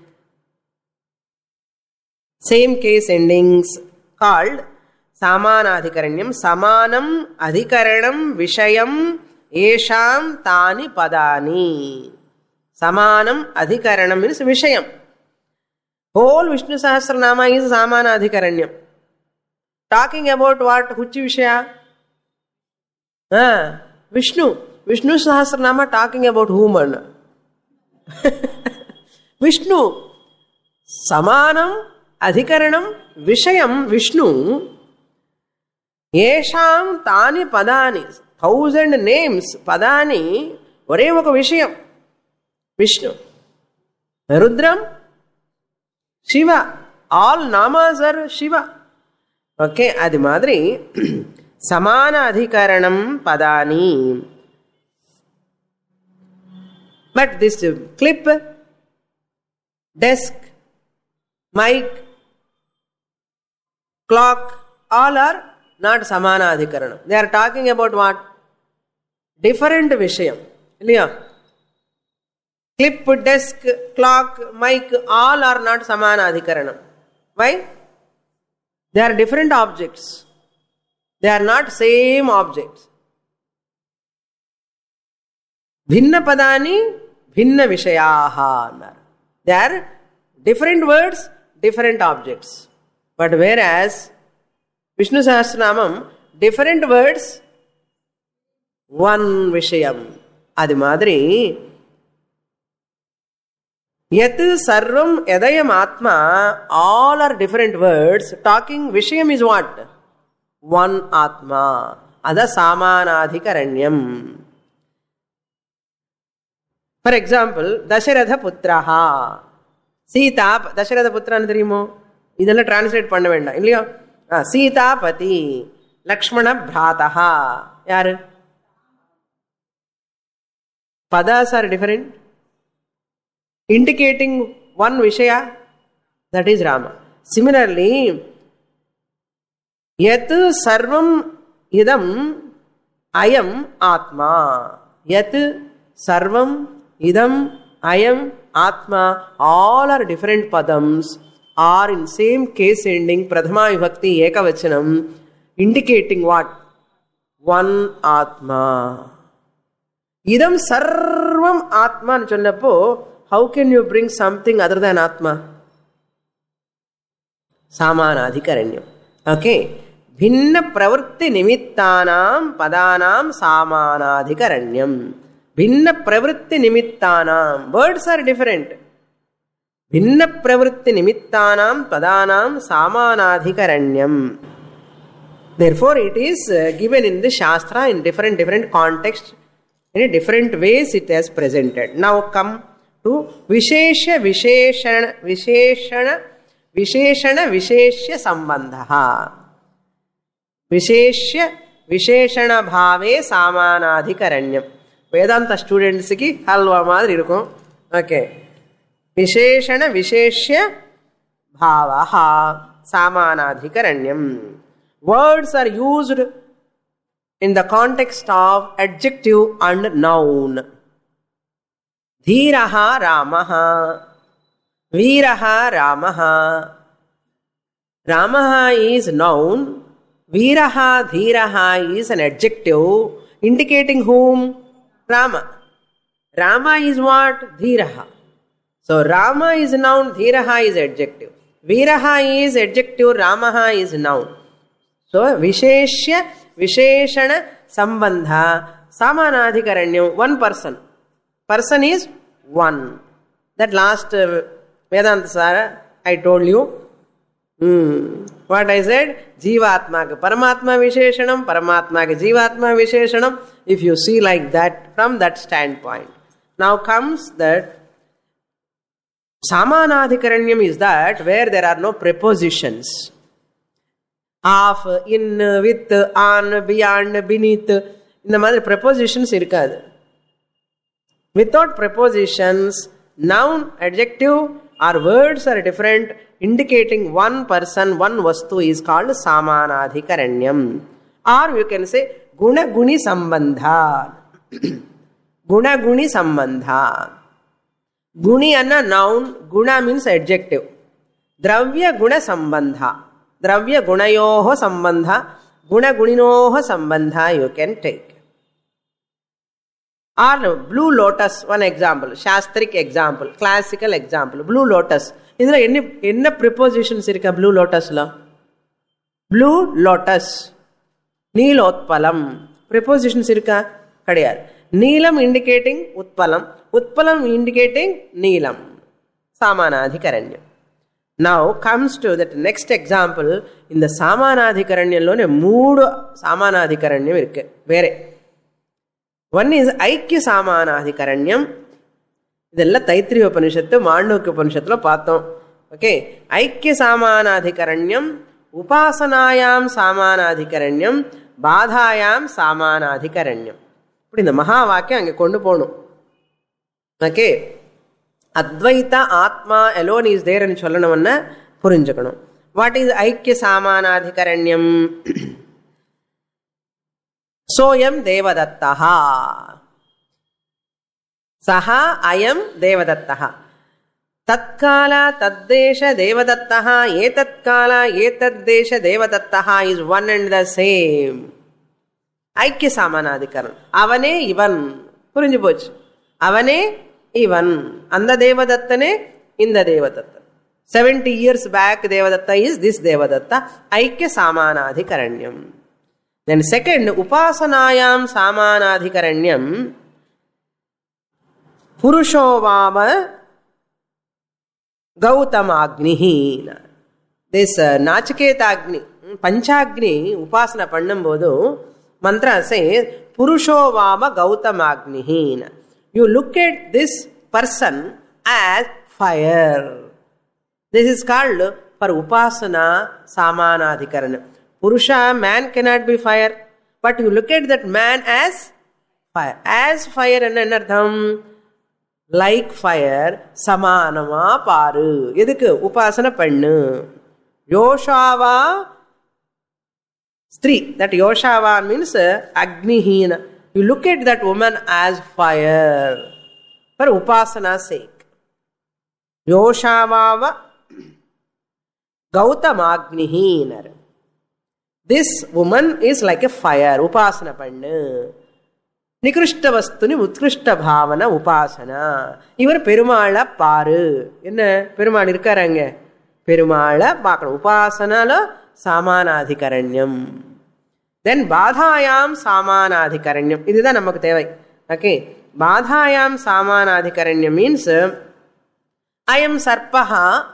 Same case endings called Samanadhikaranyam. Samanam adhikaranam vishayam esham tani padani. Samanam adhikaranam means vishayam. Whole Vishnu Sahasranama is Samanadhikaranyam. Talking about what? Huchi Vishaya? Ah, Vishnu. Vishnu Sahasranama talking about whom? Vishnu. Samanam adhikaranam vishayam Vishnu. Yesham tani padani. Thousand names. Padani. Ore oka vishayam. Vishnu. Rudram. Shiva. All namas are Shiva. Okay, adi madri samana adhikaranam padani. But this clip, desk, mic, clock, all are not samana adhikaranam. They are talking about what? Different vishayam. Illaya? Clip, desk, clock, mic, all are not samana adhikaranam. Why? They are different objects. They are not same objects. Bhinna padani, bhinna vishayaha. They are different words, different objects. But whereas Vishnu Sahasranamam different words, one విషయం. అది మాదిరి యత్ సర్వం యదయం ఆత్మ, all are different words, talking విషయం is what? One atma. అద సామానాధికరణ్యం. For example, Dasharatha పుత్ర, சீதா. தசரத புத்திரான்னு தெரியுமோ? இதெல்லாம் டிரான்ஸ்லேட் பண்ண வேண்டாம் இல்லையா? சீதாபதி, லக்ஷ்மண பிராதா. யாரு? Padas are different, indicating one விஷயா, தட் இஸ் ராம. சிமிலர்லி யத் சர்வம் இதம் அயம் ஆத்மா. யத் சர்வம் இதம் அயம் Atma, all are different padams, are in same case ending, Prathama Vibhakti Ekavachanam, indicating what? One Atma. Idam Sarvam Atma nu sollappo, how can you bring something other than Atma? Samanadhikaranyam. Okay. Bhinna pravritti nimittanam padanam samanadhikaranyam. భిన్న ప్రవృత్తి నిమిత్తానాం, words are different. భిన్న ప్రవృత్తి నిమిత్తానాం పదానాం సామానాధికరణ్యం. Therefore it is given in the shastra in different different context, in different ways it has presented. Now come to విశేష విశేషణ విశేషణ విశేషణ విశేష్య సంబంధ. విశేష్య విశేషణ భావే సామానాధికరణ్యం. వేదాంత స్టూడెంట్స్కి హల్వా మాదిరి ఇరుకం. ఓకే. విశేషణ విశేష్య భావ సామానాధికరణ్యం. Words are used in the context of adjective and noun. ధీర రామ, వీర రామ. రామ ఈజ్ నౌన్, వీర ధీర is an adjective indicating whom? Rama. Rama is what? Dhiraha. So Rama is noun, Dhiraha is adjective. Veeraha is adjective, Ramaha is noun. So Visheshya Visheshana Sambandha Samanadhikaranyam. One person. Person is one. That last uh, Vedanta Sara I told you. Hmm. What I said? Jivatma ka Paramatma Visheshanam, Paramatma ka Jivatma Visheshanam. If you see like that, from that standpoint. Now comes that Samanadhikaranyam is that where there are no prepositions. Of, in, with, on, beyond, beneath. இந்த மாதிரி prepositions இருக்காது. Without prepositions, noun, adjective or words are different, indicating one person, one vastu is called Samanadhikaranyam. Or you can say Guna Guni Sambandha. Guna Guni Sambandha. Guni anna noun, Guna means adjective. Dravya Guna Sambandha. Dravya Gunayoho Sambandha. Guna Guninoho Sambandha you can take. Or blue lotus, one example. Shastric example. Classical example. Blue lotus. Idhula enni enna prepositions irukka blue lotus la? Blue lotus. నీలోత్పలం. Prepositions ఇరుకా? కడియాలి. నీలం indicating ఉత్పలం, ఉత్పలం indicating నీలం. సామానాధికరణ్యం. Now comes to that next example. இந்த సామానాధికరణ్యంలోనే మూడు సామానాధికరణ్యం ఇருக்கு వేరే. వన్ ఈజ్ ఐక్య సామానాధికరణ్యం. ఇదెల్ల తైత్రీయ ఉపనిషత్తు, మాండూక్య ఉపనిషత్తులో పాత్రం. ఓకే. ఐక్య సామానాధికరణ్యం, ఉపాసనాయాం సామానాధికరణ్యం, பாதாயாம் சாமானாதிகரண்யம். இப்படி இந்த மகா வாக்கியம் அங்கே கொண்டு போகணும். ஓகே. அத்வைத ஆத்மா எலோன் இஸ் தேர்னு சொல்லணும்னா புரிஞ்சுக்கணும். வாட் இஸ் ஐக்கிய சாமானாதிகரண்யம்? சோயம் தேவதத்தா, சஹா அயம் Devadatta. Tatkal తద్దేశ దేవదత్తః, ఏతత్కాల ఏతద్దేశ దేవదత్తః is one and the same. ஐக்கிய சாமானாதிகரணம். அவனே இவன். புரிஞ்சு போச்சு. அவனே இவன், அந்த தேவதத்தனே இந்த தேவதத்தன். seventy years back Devadatta is this Devadatta. Aikya Samanadhikaranyam. Then second, Upasanayam Samanadhikaranyam. Purushovama Gautamagnihi. This uh, Nachiketagni, Panchagni, Upasana Pandambodu, mantra says, Purushovama Gautamagnihi. You look at this person as fire. This is called for Upasana Samanadhikarana. Purusha, man cannot be fire, but you look at that man as fire. As fire and anartham, like fire, Samanama Paru. Yedukku Upasana Pannu. Yoshava Stri. That Yoshava means uh, Agnihina. You look at that woman as fire for Upasana's sake. Yoshava Gautamagnihi. This woman is like a fire. Upasana pannu. Nikrishta vastuni utkrishta bhavana upasana. Ivar Perumala paru. Enna Perumal irukkaranga. Perumala paakanu. Upasana lo Samanadhikaranyam. Then Badhayam Samanadhikaranyam. This is namakku thevai. Okay. Badhayam Samanadhikaranyam means I am Sarpaha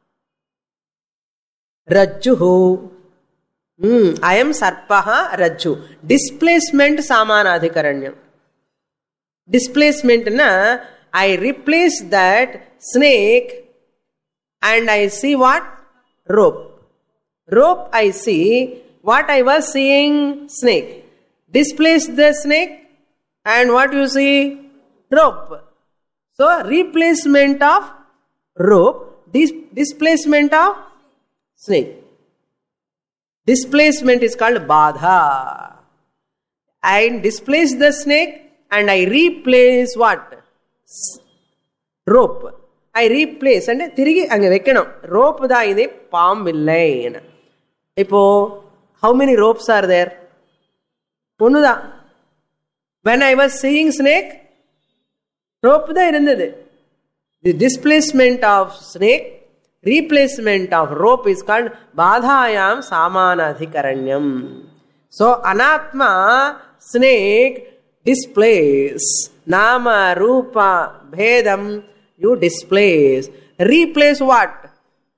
Rajjuhu. Hmm. I am Sarpaha Rajju. Displacement Samanadhikaranyam. Displacement na, I replace that snake and I see what? Rope. Rope I see. What I was seeing? Snake. Displace the snake and what you see? Rope. So replacement of rope, dis- displacement of snake. Displacement is called Badha. I displace the snake and I replace what? Rope. I replace and tirigi anga vekkanum. Rope da ide palm illai. Ipo how many ropes are there? One da. When I was seeing snake, rope da irundhathu. The displacement of snake, replacement of rope is called Badhayam Samanadhikaranyam. So Anatma, snake, displace. Nama, Rupa, Bhedam, you displace. Replace what?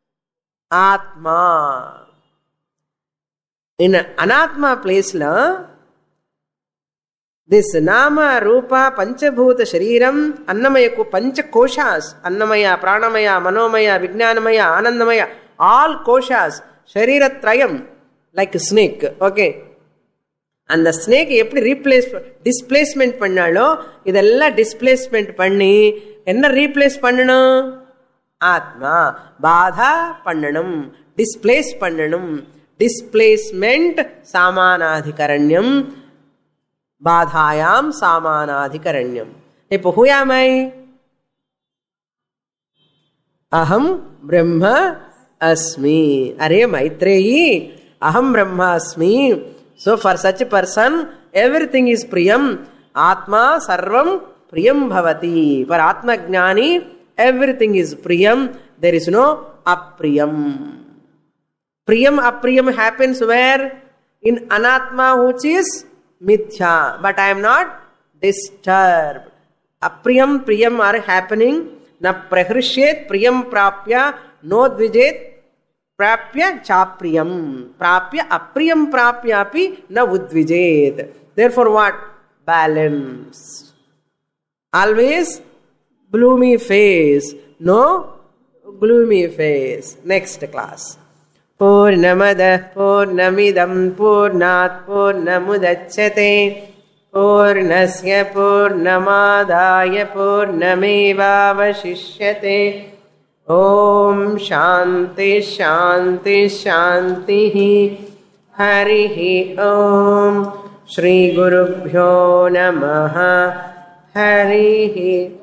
Atma. In Anatma place la, this Nama, Rupa, Panchabhuta, Shariram, Annamaya, Pancha Koshas, Annamaya, Pranamaya, Manomaya, Vijnanamaya, Anandamaya, all Koshas, Sharira Trayam, like a snake, okay. And the snake, eppadi replace, displacement pannalo, idella displacement panni, enna replace pannanum? Atma, Badha pannanum, displace pannanum, displacement Samanadhikaranyam, Badhayam Samanadhikaranyam. Now, who am I? Aham Brahma Asmi. Are Maitreyi, Aham Brahma Asmi. So for such a person, everything is Priyam. Atma Sarvam Priyam Bhavati. For Atma Jnani, everything is Priyam. There is no Apriyam. Priyam Apriyam happens where? In Anatma, which is Mithya, but I am not disturbed. Apriyam, Priyam are happening. Na prahrishyet Priyam prapya, no dvijet prapya chapriyam. Prapya, Apriyam prapya api na udvijet. Therefore what? Balance. Always gloomy face. No gloomy face. Next class. Purnamada Purnamidam Purnat Purnamudachyate Purnasya Purnamadaya Purnameva Vashishyate. Om Shanti Shanti Shanti Harihi Om Shri Gurubhyo Namaha Harihi